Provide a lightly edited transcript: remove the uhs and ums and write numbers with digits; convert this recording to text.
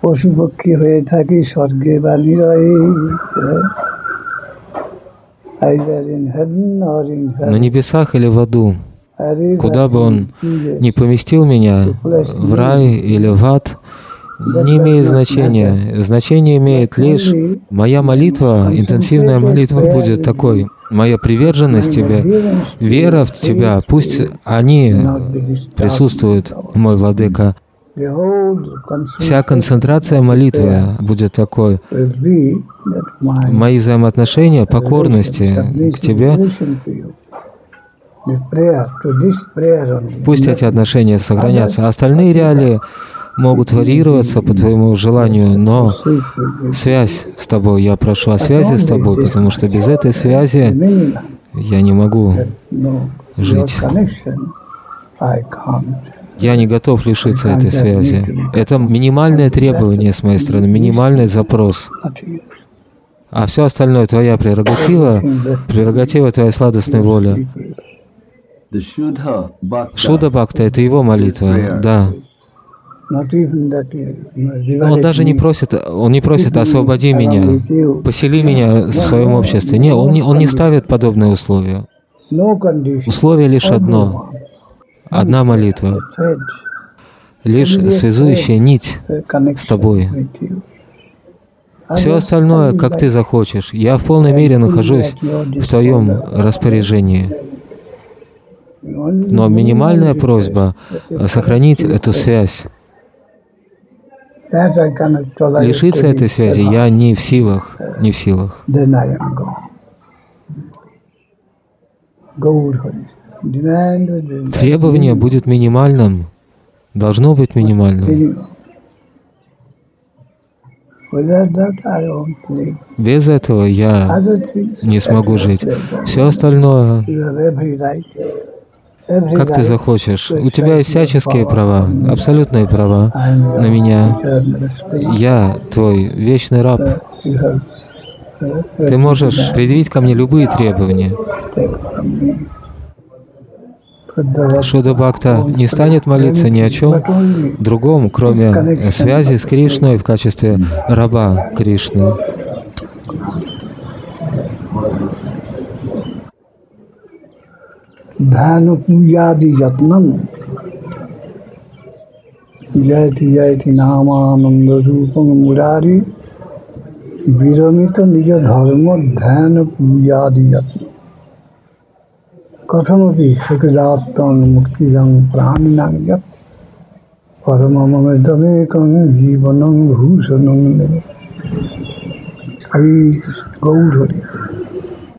পশু পক্ষী হয়ে থাকি স্বর্গে বা নিরয়ে, на небесах или в аду, куда бы Он ни поместил меня, в рай или в ад, не имеет значения. Значение имеет лишь моя молитва, интенсивная молитва будет такой. Моя приверженность Тебе, вера в Тебя, пусть они присутствуют, мой Владыка. Вся концентрация молитвы будет такой. Мои взаимоотношения, покорности к Тебе, пусть эти отношения сохранятся. Остальные реалии могут варьироваться по Твоему желанию, но связь с Тобой, я прошу о связи с Тобой, потому что без этой связи я не могу жить. Я не готов лишиться этой связи. Это минимальное требование с моей стороны, минимальный запрос. А все остальное Твоя прерогатива, прерогатива Твоей сладостной воли. Шуда Бхакта — это его молитва, да. Он даже не просит, он не просит «освободи меня, посели меня в своем обществе». Нет, он не ставит подобные условия. Условие лишь одно. Одна молитва, лишь связующая нить с Тобой. Все остальное, как Ты захочешь. Я в полной мере нахожусь в Твоем распоряжении. Но минимальная просьба — сохранить эту связь. Лишиться этой связи я не в силах, не в силах. Требование будет минимальным, должно быть минимальным. Без этого я не смогу жить. Все остальное, как ты захочешь. У тебя есть всяческие права, абсолютные права на меня. Я твой вечный раб. Ты можешь предъявить ко мне любые требования. Шуда Бхакта не станет молиться ни о чем другом, кроме связи с Кришной в качестве раба Кришны. Dhanu pujadi yatnam jayati jayati namananda rupam murari viramita nija dharma dhanu pujadi yatnam kathamapi sukhadatam muktidam pranam yat paramamamedamekam jivanam bhushanam Hari Gaur Hari